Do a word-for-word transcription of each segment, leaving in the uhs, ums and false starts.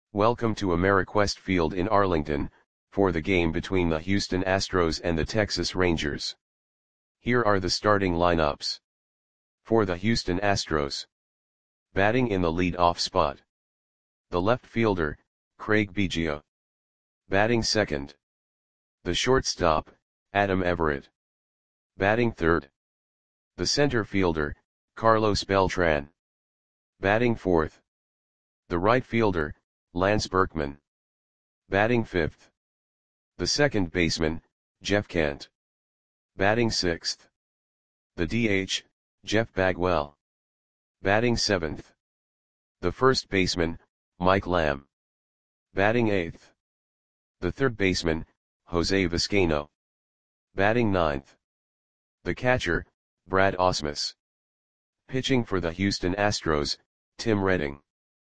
Welcome to Ameriquest Field in Arlington, for the game between the Houston Astros and the Texas Rangers. Here are the starting lineups. For the Houston Astros. Batting in the lead-off spot. The left fielder, Craig Biggio. Batting second. The shortstop, Adam Everett. Batting third. The center fielder, Carlos Beltran. Batting fourth. The right fielder, Lance Berkman. Batting fifth. The second baseman, Jeff Kent. Batting sixth. The D H, Jeff Bagwell. Batting seventh. The first baseman, Mike Lamb. Batting eighth. The third baseman, Jose Vizcaino. Batting ninth. The catcher, Brad Ausmus. Pitching for the Houston Astros, Tim Redding.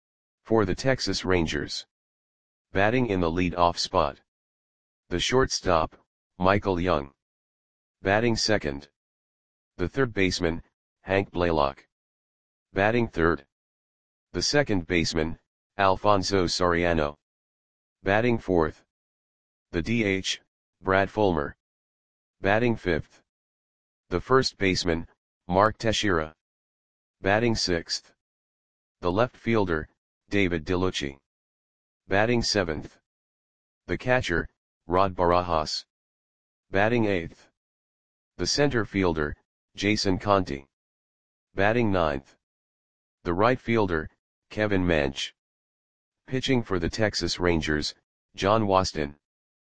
For the Texas Rangers. Batting in the lead-off spot. The shortstop, Michael Young. Batting second. The third baseman, Hank Blaylock. Batting third. The second baseman, Alfonso Soriano. Batting fourth. The D H, Brad Fulmer. Batting fifth. The first baseman, Mark Teixeira. Batting sixth. The left fielder, David DeLucci. Batting seventh. The catcher, Rod Barajas. Batting eighth. The center fielder, Jason Conti. Batting ninth. The right fielder, Kevin Mench. Pitching for the Texas Rangers, John Waston.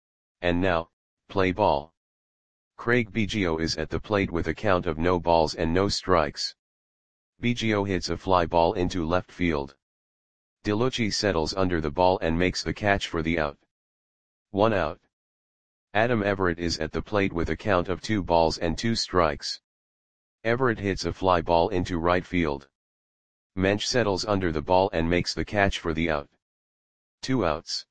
And now, play ball. Craig Biggio is at the plate with a count of no balls and no strikes. Biggio hits a fly ball into left field. DeLucci settles under the ball and makes the catch for the out. One out. Adam Everett is at the plate with a count of two balls and two strikes. Everett hits a fly ball into right field. Mench settles under the ball and makes the catch for the out. Two outs.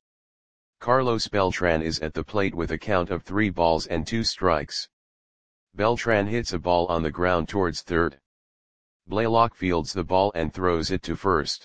Carlos Beltran is at the plate with a count of three balls and two strikes. Beltran hits a ball on the ground towards third. Blaylock fields the ball and throws it to first.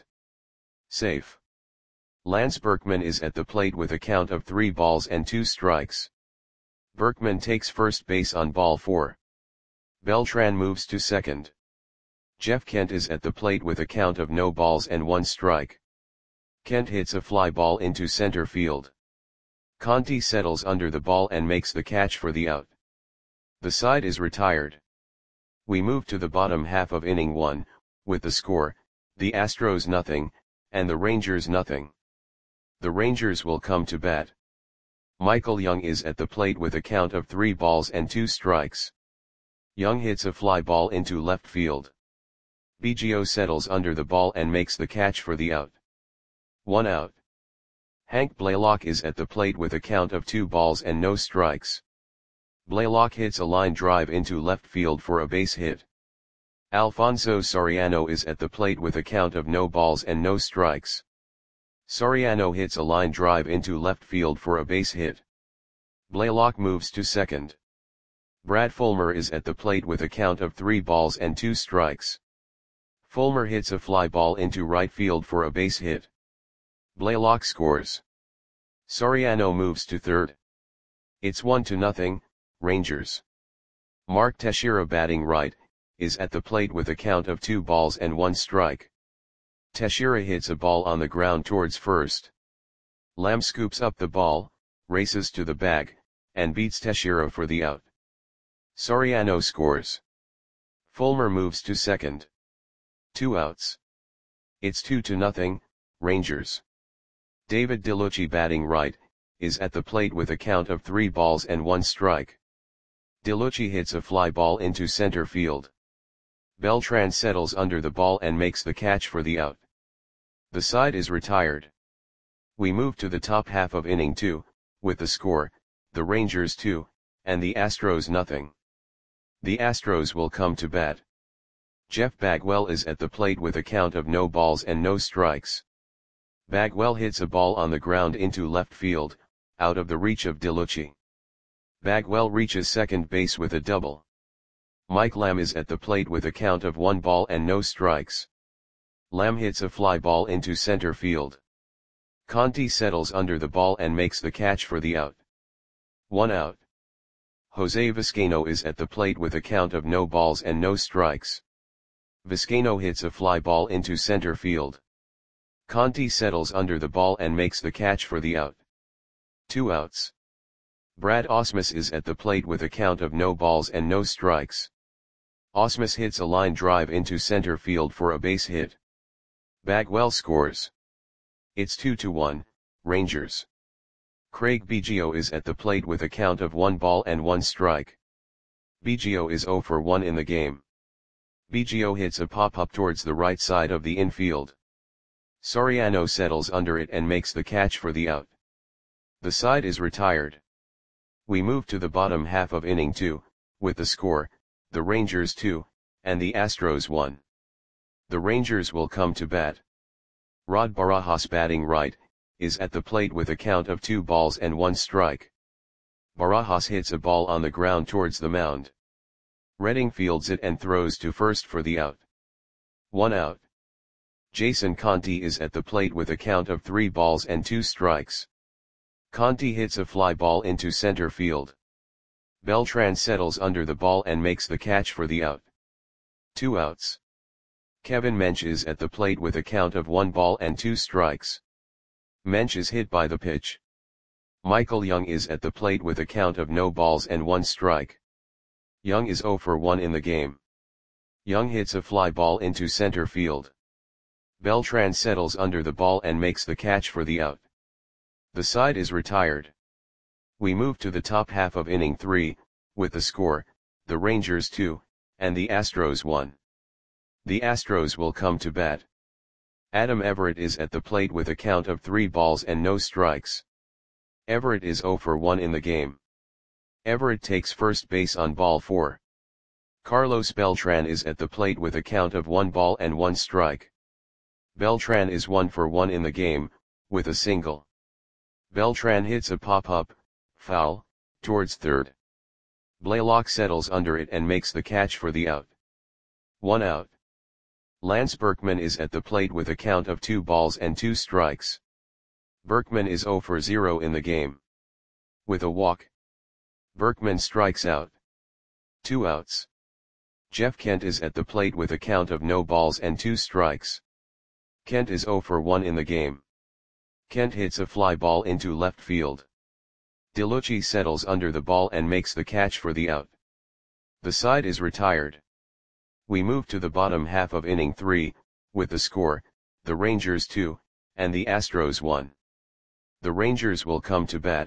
Safe. Lance Berkman is at the plate with a count of three balls and two strikes. Berkman takes first base on ball four. Beltran moves to second. Jeff Kent is at the plate with a count of no balls and one strike. Kent hits a fly ball into center field. Conti settles under the ball and makes the catch for the out. The side is retired. We move to the bottom half of inning one, with the score, the Astros nothing, and the Rangers nothing. The Rangers will come to bat. Michael Young is at the plate with a count of three balls and two strikes. Young hits a fly ball into left field. Biggio settles under the ball and makes the catch for the out. One out. Hank Blaylock is at the plate with a count of two balls and no strikes. Blaylock hits a line drive into left field for a base hit. Alfonso Soriano is at the plate with a count of no balls and no strikes. Soriano hits a line drive into left field for a base hit. Blaylock moves to second. Brad Fulmer is at the plate with a count of three balls and two strikes. Fulmer hits a fly ball into right field for a base hit. Blaylock scores. Soriano moves to third. It's one to nothing, Rangers. Mark Teixeira, batting right, is at the plate with a count of two balls and one strike. Teixeira hits a ball on the ground towards first. Lamb scoops up the ball, races to the bag, and beats Teixeira for the out. Soriano scores. Fulmer moves to second. Two outs. It's two to nothing, Rangers. David DeLucci, batting right, is at the plate with a count of three balls and one strike. DeLucci hits a fly ball into center field. Beltran settles under the ball and makes the catch for the out. The side is retired. We move to the top half of inning two, with the score, the Rangers two, and the Astros nothing. The Astros will come to bat. Jeff Bagwell is at the plate with a count of no balls and no strikes. Bagwell hits a ball on the ground into left field, out of the reach of DeLucci. Bagwell reaches second base with a double. Mike Lamb is at the plate with a count of one ball and no strikes. Lamb hits a fly ball into center field. Conti settles under the ball and makes the catch for the out. One out. Jose Vizcaino is at the plate with a count of no balls and no strikes. Vizcaino hits a fly ball into center field. Conti settles under the ball and makes the catch for the out. Two outs. Brad Ausmus is at the plate with a count of no balls and no strikes. Ausmus hits a line drive into center field for a base hit. Bagwell scores. It's two to one, Rangers. Craig Biggio is at the plate with a count of one ball and one strike. Biggio is zero for one in the game. Biggio hits a pop-up towards the right side of the infield. Soriano settles under it and makes the catch for the out. The side is retired. We move to the bottom half of inning two, with the score, the Rangers two, and the Astros one. The Rangers will come to bat. Rod Barajas, batting right, is at the plate with a count of two balls and one strike. Barajas hits a ball on the ground towards the mound. Redding fields it and throws to first for the out. One out. Jason Conti is at the plate with a count of three balls and two strikes. Conti hits a fly ball into center field. Beltran settles under the ball and makes the catch for the out. Two outs. Kevin Mench is at the plate with a count of one ball and two strikes. Mench is hit by the pitch. Michael Young is at the plate with a count of no balls and one strike. Young is zero for one in the game. Young hits a fly ball into center field. Beltran settles under the ball and makes the catch for the out. The side is retired. We move to the top half of inning three, with the score, the Rangers two, and the Astros one. The Astros will come to bat. Adam Everett is at the plate with a count of three balls and no strikes. Everett is zero for one in the game. Everett takes first base on ball four. Carlos Beltran is at the plate with a count of one ball and one strike. Beltran is one for one in the game, with a single. Beltran hits a pop-up, foul, towards third. Blaylock settles under it and makes the catch for the out. One out. Lance Berkman is at the plate with a count of two balls and two strikes. Berkman is zero for zero in the game. With a walk. Berkman strikes out. Two outs. Jeff Kent is at the plate with a count of no balls and two strikes. Kent is zero for one in the game. Kent hits a fly ball into left field. DeLucci settles under the ball and makes the catch for the out. The side is retired. We move to the bottom half of inning three, with the score, the Rangers two, and the Astros one. The Rangers will come to bat.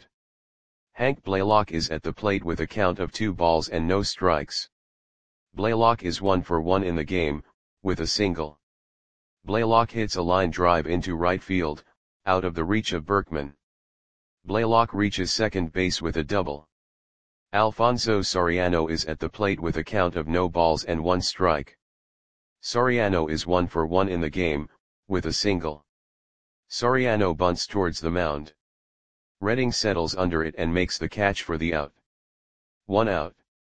Hank Blaylock is at the plate with a count of two balls and no strikes. Blaylock is one for one in the game, with a single. Blaylock hits a line drive into right field, out of the reach of Berkman. Blaylock reaches second base with a double. Alfonso Soriano is at the plate with a count of no balls and one strike. Soriano is one for one in the game, with a single. Soriano bunts towards the mound. Redding settles under it and makes the catch for the out. One out.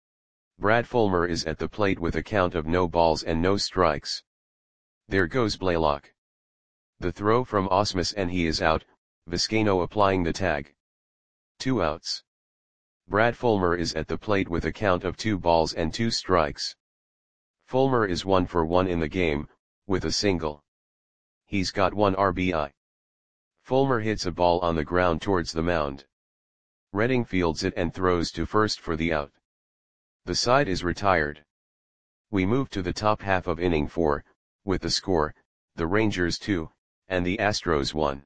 Brad Fulmer is at the plate with a count of no balls and no strikes. There goes Blaylock. The throw from Ausmus and he is out, Vizcaino applying the tag. Two outs. Brad Fulmer is at the plate with a count of two balls and two strikes. Fulmer is one for one in the game, with a single. He's got one R B I. Fulmer hits a ball on the ground towards the mound. Redding fields it and throws to first for the out. The side is retired. We move to the top half of inning four, with the score, the Rangers two, and the Astros one.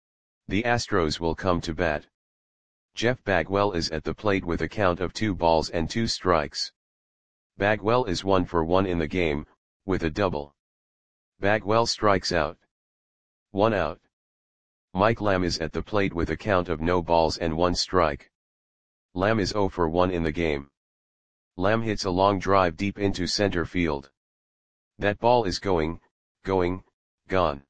The Astros will come to bat. Jeff Bagwell is at the plate with a count of two balls and two strikes. Bagwell is one for one in the game, with a double. Bagwell strikes out. One out. Mike Lamb is at the plate with a count of no balls and one strike. Lamb is zero for one in the game. Lamb hits a long drive deep into center field. That ball is going, going, gone.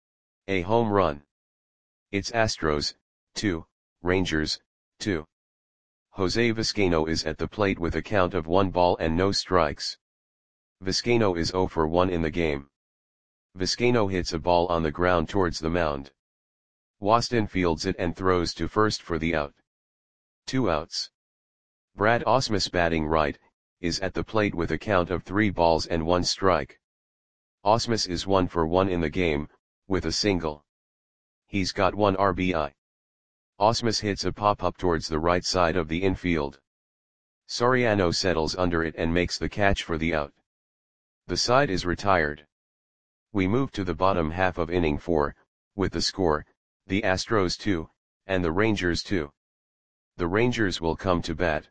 A home run. It's Astros, two, Rangers, two. Jose Vizcaino is at the plate with a count of one ball and no strikes. Vizcaino is zero for one in the game. Vizcaino hits a ball on the ground towards the mound. Waston fields it and throws to first for the out. Two outs. Brad Ausmus batting right, is at the plate with a count of three balls and one strike. Ausmus is one for one in the game, with a single. He's got one R B I. Ausmus hits a pop-up towards the right side of the infield. Soriano settles under it and makes the catch for the out. The side is retired. We move to the bottom half of inning four, with the score, the Astros two, and the Rangers two. The Rangers will come to bat.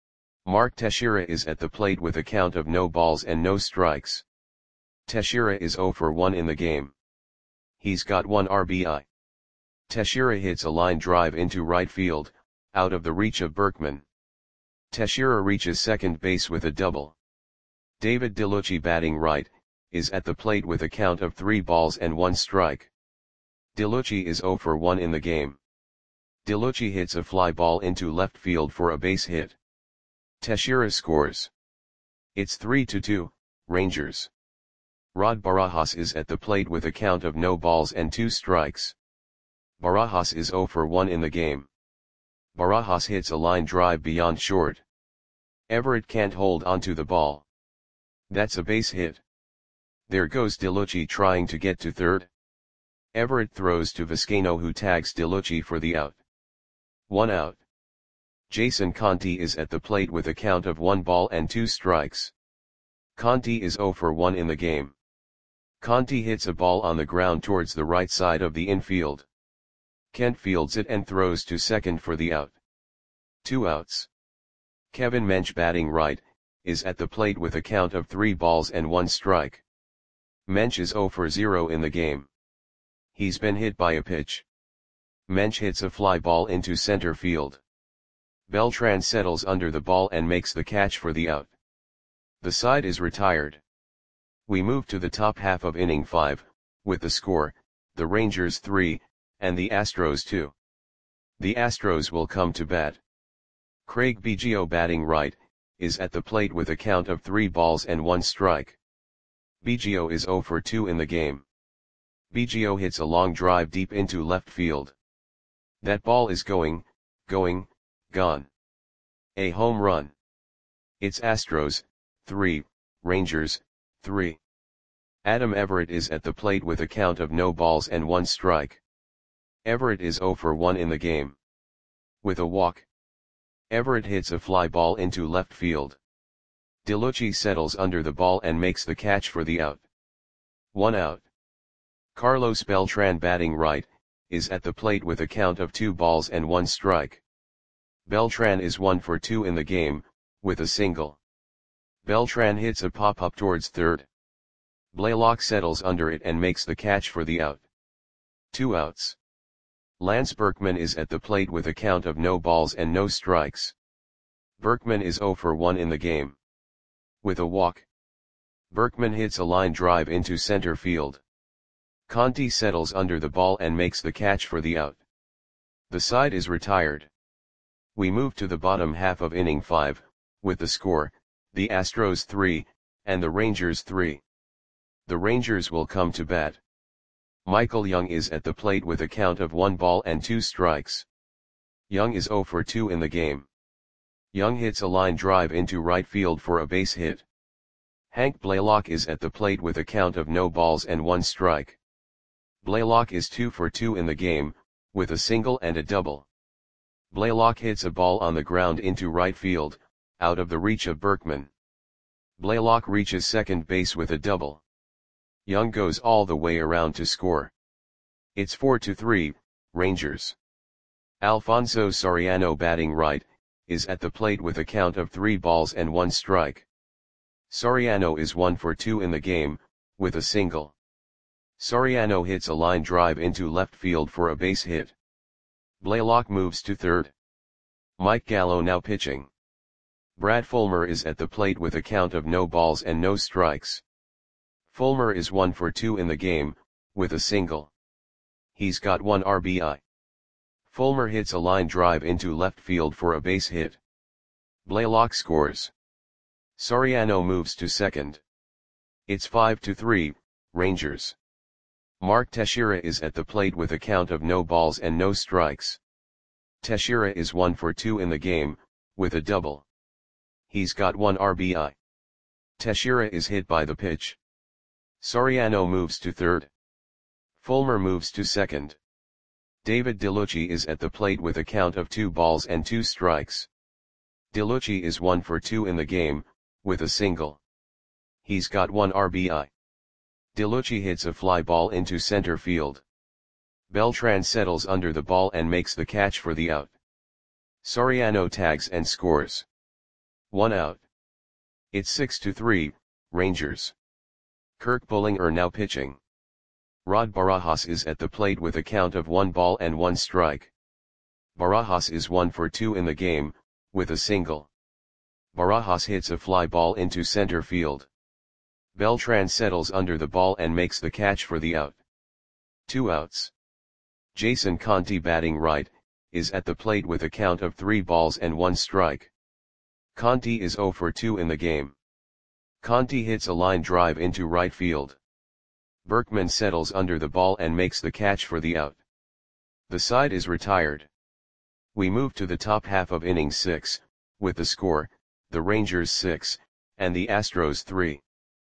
Mark Teixeira is at the plate with a count of no balls and no strikes. Teixeira is zero for one in the game. He's got one R B I. Teixeira hits a line drive into right field, out of the reach of Berkman. Teixeira reaches second base with a double. David DeLucci batting right, is at the plate with a count of three balls and one strike. DeLucci is zero for one in the game. DeLucci hits a fly ball into left field for a base hit. Teixeira scores. It's three to two, Rangers. Rod Barajas is at the plate with a count of no balls and two strikes. Barajas is zero for one in the game. Barajas hits a line drive beyond short. Everett can't hold onto the ball. That's a base hit. There goes DeLucci trying to get to third. Everett throws to Vizcaino, who tags DeLucci for the out. One out. Jason Conti is at the plate with a count of one ball and two strikes. Conti is zero for one in the game. Conti hits a ball on the ground towards the right side of the infield. Kent fields it and throws to second for the out. Two outs. Kevin Mench batting right, is at the plate with a count of three balls and one strike. Mench is zero for zero in the game. He's been hit by a pitch. Mench hits a fly ball into center field. Beltran settles under the ball and makes the catch for the out. The side is retired. We move to the top half of inning five, with the score, the Rangers three, and the Astros two. The Astros will come to bat. Craig Biggio batting right, is at the plate with a count of three balls and one strike. Biggio is zero for two in the game. Biggio hits a long drive deep into left field. That ball is going, going, gone. A home run. It's Astros, three, Rangers, three. Adam Everett is at the plate with a count of no balls and one strike. Everett is zero for one in the game. With a walk. Everett hits a fly ball into left field. DeLucci settles under the ball and makes the catch for the out. One out. Carlos Beltran batting right, is at the plate with a count of two balls and one strike. Beltran is one for two in the game, with a single. Beltran hits a pop-up towards third. Blaylock settles under it and makes the catch for the out. Two outs. Lance Berkman is at the plate with a count of no balls and no strikes. Berkman is zero for one in the game. With a walk. Berkman hits a line drive into center field. Conti settles under the ball and makes the catch for the out. The side is retired. We move to the bottom half of inning five, with the score, the Astros three, and the Rangers three. The Rangers will come to bat. Michael Young is at the plate with a count of one ball and two strikes. Young is zero for two in the game. Young hits a line drive into right field for a base hit. Hank Blaylock is at the plate with a count of no balls and one strike. Blaylock is two for two in the game, with a single and a double. Blaylock hits a ball on the ground into right field, out of the reach of Berkman. Blaylock reaches second base with a double. Young goes all the way around to score. It's four to three, Rangers. Alfonso Soriano batting right, is at the plate with a count of three balls and one strike. Soriano is one for two in the game, with a single. Soriano hits a line drive into left field for a base hit. Blaylock moves to third. Mike Gallo now pitching. Brad Fulmer is at the plate with a count of no balls and no strikes. Fulmer is one for two in the game, with a single. He's got one R B I. Fulmer hits a line drive into left field for a base hit. Blaylock scores. Soriano moves to second. It's five to three, Rangers. Mark Teixeira is at the plate with a count of no balls and no strikes. Teixeira is one for two in the game, with a double. He's got one R B I. Teixeira is hit by the pitch. Soriano moves to third. Fulmer moves to second. David DeLucci is at the plate with a count of two balls and two strikes. DeLucci is one for two in the game, with a single. He's got one R B I. DeLucci hits a fly ball into center field. Beltran settles under the ball and makes the catch for the out. Soriano tags and scores. One out. It's six to three, Rangers. Kirk Bullinger now pitching. Rod Barajas is at the plate with a count of one ball and one strike. Barajas is one for two in the game, with a single. Barajas hits a fly ball into center field. Beltran settles under the ball and makes the catch for the out. Two outs. Jason Conti batting right, is at the plate with a count of three balls and one strike. Conti is zero for two in the game. Conti hits a line drive into right field. Berkman settles under the ball and makes the catch for the out. The side is retired. We move to the top half of inning six, with the score, the Rangers six, and the Astros three.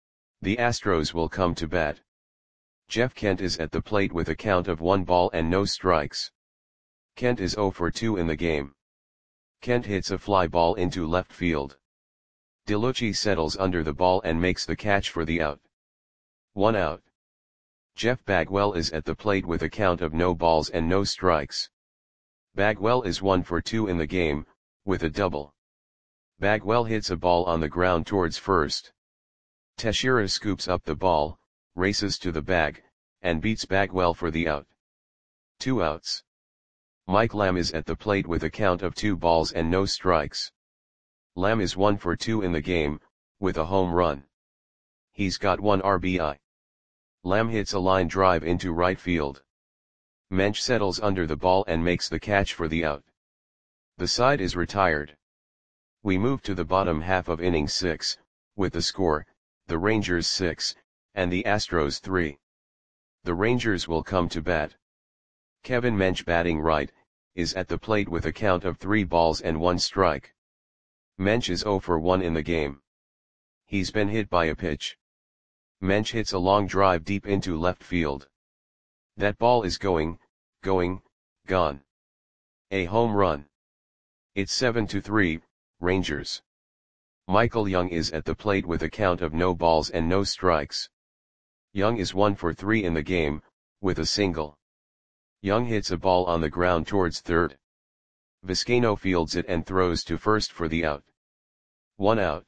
The Astros will come to bat. Jeff Kent is at the plate with a count of one ball and no strikes. Kent is zero for two in the game. Kent hits a fly ball into left field. DeLucci settles under the ball and makes the catch for the out. One out. Jeff Bagwell is at the plate with a count of no balls and no strikes. Bagwell is one for two in the game, with a double. Bagwell hits a ball on the ground towards first. Teixeira scoops up the ball, races to the bag, and beats Bagwell for the out. Two outs. Mike Lamb is at the plate with a count of two balls and no strikes. Lamb is one for two in the game, with a home run. He's got one R B I. Lamb hits a line drive into right field. Mensch settles under the ball and makes the catch for the out. The side is retired. We move to the bottom half of inning six, with the score, the Rangers six, and the Astros three. The Rangers will come to bat. Kevin Mensch batting right, is at the plate with a count of three balls and one strike. Mensch is zero for one in the game. He's been hit by a pitch. Mensch hits a long drive deep into left field. That ball is going, going, gone. A home run. It's seven to three, Rangers. Michael Young is at the plate with a count of no balls and no strikes. Young is one for three in the game, with a single. Young hits a ball on the ground towards third. Vizcaino fields it and throws to first for the out. One out.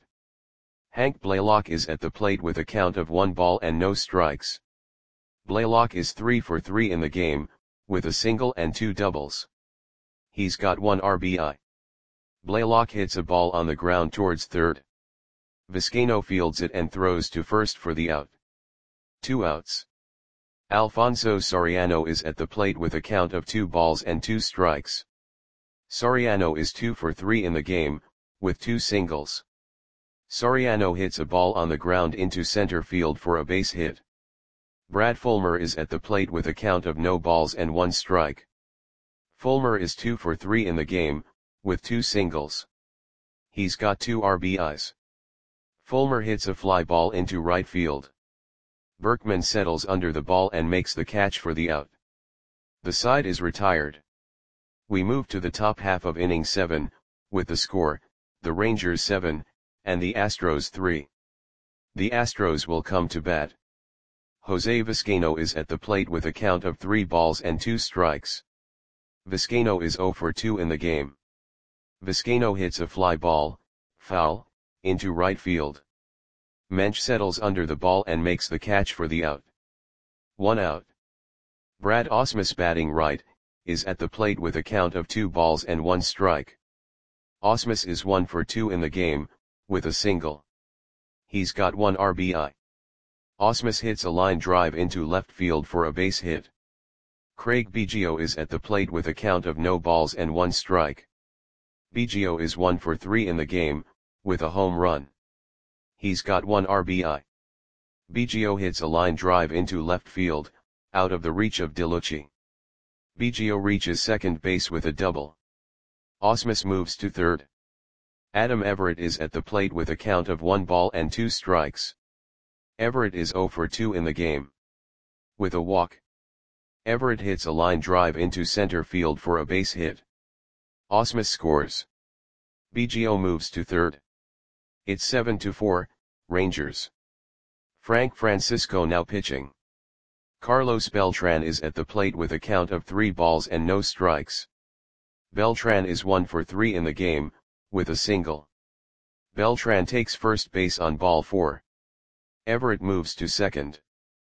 Hank Blaylock is at the plate with a count of one ball and no strikes. Blaylock is three for three in the game, with a single and two doubles. He's got one R B I. Blaylock hits a ball on the ground towards third. Vizcaino fields it and throws to first for the out. Two outs. Alfonso Soriano is at the plate with a count of two balls and two strikes. Soriano is two for three in the game, with two singles. Soriano hits a ball on the ground into center field for a base hit. Brad Fulmer is at the plate with a count of no balls and one strike. Fulmer is two for three in the game, with two singles. He's got two R B Is. Fulmer hits a fly ball into right field. Berkman settles under the ball and makes the catch for the out. The side is retired. We move to the top half of inning seven, with the score, the Rangers seven, and the Astros three. The Astros will come to bat. Jose Vizcaino is at the plate with a count of three balls and two strikes. Vizcaino is zero for two in the game. Vizcaino hits a fly ball, foul, into right field. Mensch settles under the ball and makes the catch for the out. One out. Brad Ausmus batting right, is at the plate with a count of two balls and one strike. Ausmus is one for two in the game, with a single. He's got one R B I. Ausmus hits a line drive into left field for a base hit. Craig Biggio is at the plate with a count of no balls and one strike. Biggio is one for three in the game, with a home run. He's got one R B I. Biggio hits a line drive into left field, out of the reach of DeLucci. Biggio reaches second base with a double. Ausmus moves to third. Adam Everett is at the plate with a count of one ball and two strikes. Everett is zero for two in the game. With a walk, Everett hits a line drive into center field for a base hit. Ausmus scores. Biggio moves to third. It's seven to four, Rangers. Frank Francisco now pitching. Carlos Beltran is at the plate with a count of three balls and no strikes. Beltran is one for three in the game, with a single. Beltran takes first base on ball four. Everett moves to second.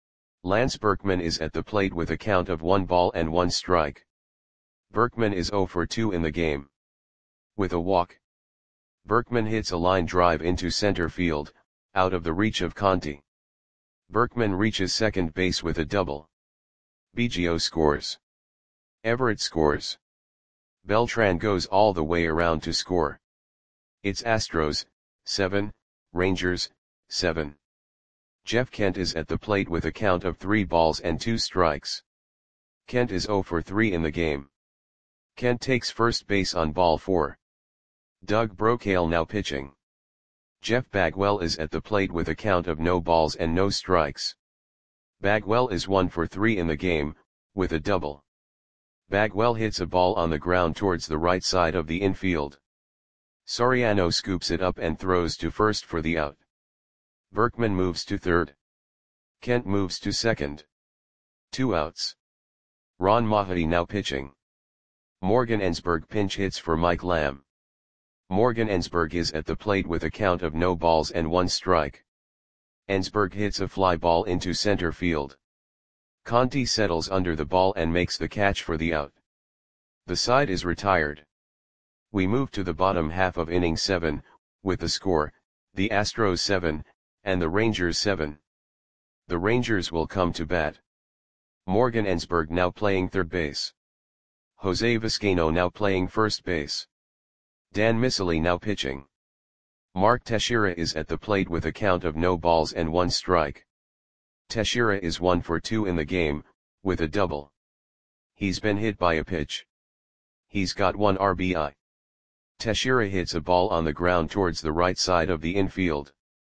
Lance Berkman is at the plate with a count of one ball and one strike. Berkman is zero for two in the game. With a walk, Berkman hits a line drive into center field, out of the reach of Conti. Berkman reaches second base with a double. Biggio scores. Everett scores. Beltran goes all the way around to score. It's Astros, seven, Rangers, seven. Jeff Kent is at the plate with a count of three balls and two strikes. Kent is zero for three in the game. Kent takes first base on ball four. Doug Brocail now pitching. Jeff Bagwell is at the plate with a count of no balls and no strikes. Bagwell is one for three in the game, with a double. Bagwell hits a ball on the ground towards the right side of the infield. Soriano scoops it up and throws to first for the out. Berkman moves to third. Kent moves to second. Two outs. Ron Mahadi now pitching. Morgan Ensberg pinch hits for Mike Lamb. Morgan Ensberg is at the plate with a count of no balls and one strike. Ensberg hits a fly ball into center field. Conti settles under the ball and makes the catch for the out. The side is retired. We move to the bottom half of inning seven, with the score, the Astros seven, and the Rangers seven. The Rangers will come to bat. Morgan Ensberg now playing third base. Jose Vizcaino now playing first base. Dan Miceli now pitching. Mark Teixeira is at the plate with a count of no balls and one strike. Teixeira is one for two in the game, with a double. He's been hit by a pitch. He's got one R B I. Teixeira hits a ball on the ground towards the right side of the infield.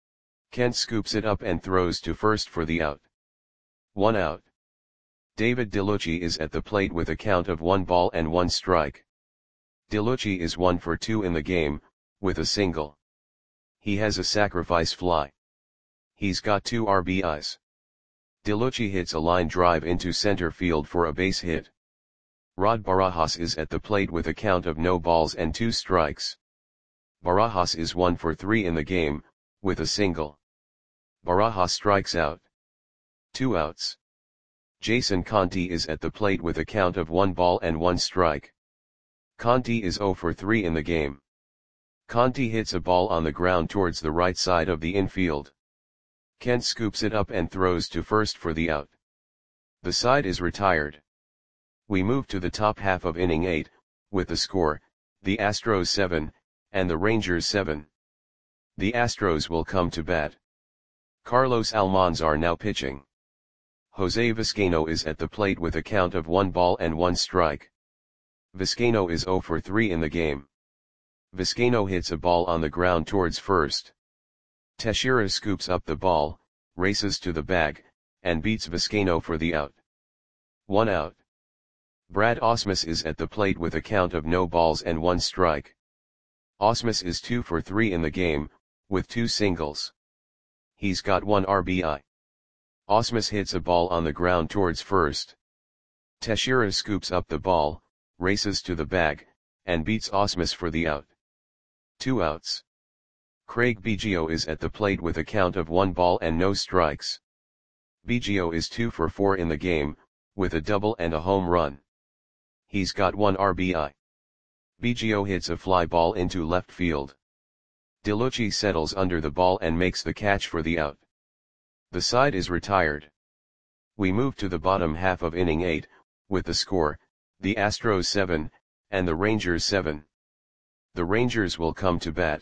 Kent scoops it up and throws to first for the out. One out. David DeLucci is at the plate with a count of one ball and one strike. DeLucci is one for two in the game, with a single. He has a sacrifice fly. He's got two R B Is. DeLucci hits a line drive into center field for a base hit. Rod Barajas is at the plate with a count of no balls and two strikes. Barajas is one for three in the game, with a single. Barajas strikes out. Two outs. Jason Conti is at the plate with a count of one ball and one strike. Conti is zero for three in the game. Conti hits a ball on the ground towards the right side of the infield. Kent scoops it up and throws to first for the out. The side is retired. We move to the top half of inning eight, with the score, the Astros seven, and the Rangers seven. The Astros will come to bat. Carlos Almanzar now pitching. Jose Vizcaino is at the plate with a count of one ball and one strike. Vizcaino is zero for three in the game. Vizcaino hits a ball on the ground towards first. Teixeira scoops up the ball, races to the bag, and beats Vizcaino for the out. One out. Brad Ausmus is at the plate with a count of no balls and one strike. Ausmus is two for three in the game, with two singles. He's got one R B I. Ausmus hits a ball on the ground towards first. Teixeira scoops up the ball, races to the bag, and beats Ausmus for the out. Two outs. Craig Biggio is at the plate with a count of one ball and no strikes. Biggio is two for four in the game, with a double and a home run. He's got one R B I. Biggio hits a fly ball into left field. DeLucci settles under the ball and makes the catch for the out. The side is retired. We move to the bottom half of inning eight, with the score, the Astros seven, and the Rangers seven. The Rangers will come to bat.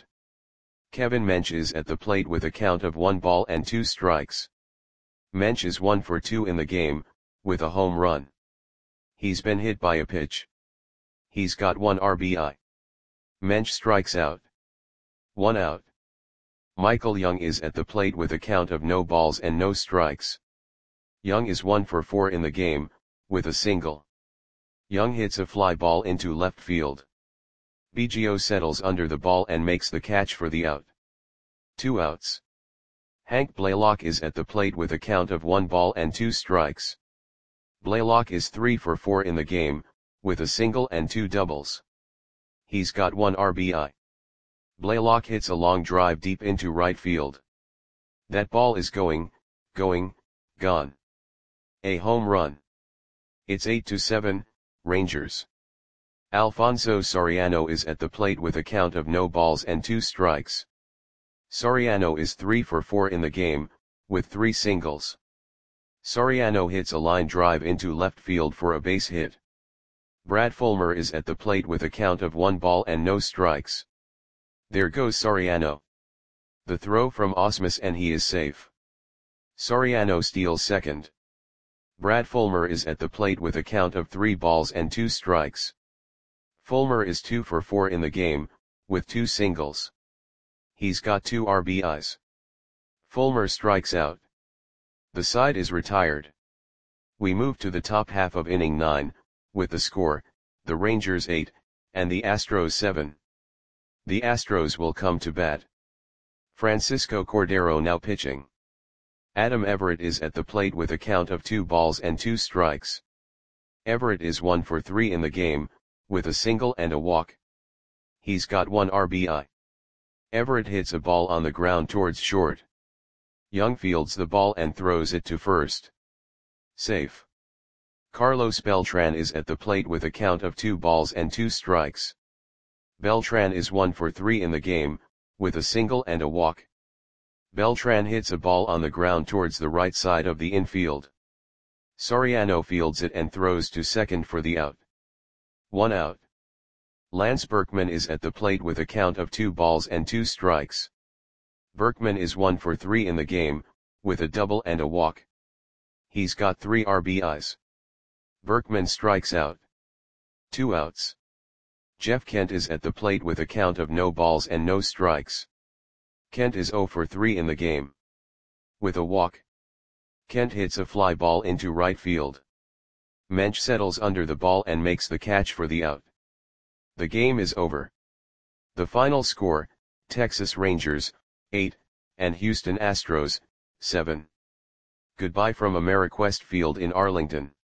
Kevin Mench is at the plate with a count of one ball and two strikes. Mench is one for two in the game, with a home run. He's been hit by a pitch. He's got one R B I. Mensch strikes out. One out. Michael Young is at the plate with a count of no balls and no strikes. Young is one for four in the game, with a single. Young hits a fly ball into left field. Biggio settles under the ball and makes the catch for the out. Two outs. Hank Blaylock is at the plate with a count of one ball and two strikes. Blaylock is three for four in the game, with a single and two doubles. He's got one R B I. Blaylock hits a long drive deep into right field. That ball is going, going, gone. A home run. It's eight to seven, Rangers. Alfonso Soriano is at the plate with a count of no balls and two strikes. Soriano is three for four in the game, with three singles. Soriano hits a line drive into left field for a base hit. Brad Fulmer is at the plate with a count of one ball and no strikes. There goes Soriano. The throw from Ausmus and he is safe. Soriano steals second. Brad Fulmer is at the plate with a count of three balls and two strikes. Fulmer is two for four in the game, with two singles. He's got two R B Is. Fulmer strikes out. The side is retired. We move to the top half of inning nine, with the score, the Rangers eight, and the Astros seven. The Astros will come to bat. Francisco Cordero now pitching. Adam Everett is at the plate with a count of two balls and two strikes. Everett is one for three in the game, with a single and a walk. He's got one R B I. Everett hits a ball on the ground towards short. Young fields the ball and throws it to first. Safe. Carlos Beltran is at the plate with a count of two balls and two strikes. Beltran is one for three in the game, with a single and a walk. Beltran hits a ball on the ground towards the right side of the infield. Soriano fields it and throws to second for the out. One out. Lance Berkman is at the plate with a count of two balls and two strikes. Berkman is one for three in the game, with a double and a walk. He's got three R B Is. Berkman strikes out. Two outs. Jeff Kent is at the plate with a count of no balls and no strikes. Kent is zero for three in the game. With a walk. Kent hits a fly ball into right field. Mensch settles under the ball and makes the catch for the out. The game is over. The final score, Texas Rangers, eight, and Houston Astros, seven. Goodbye from Ameriquest Field in Arlington.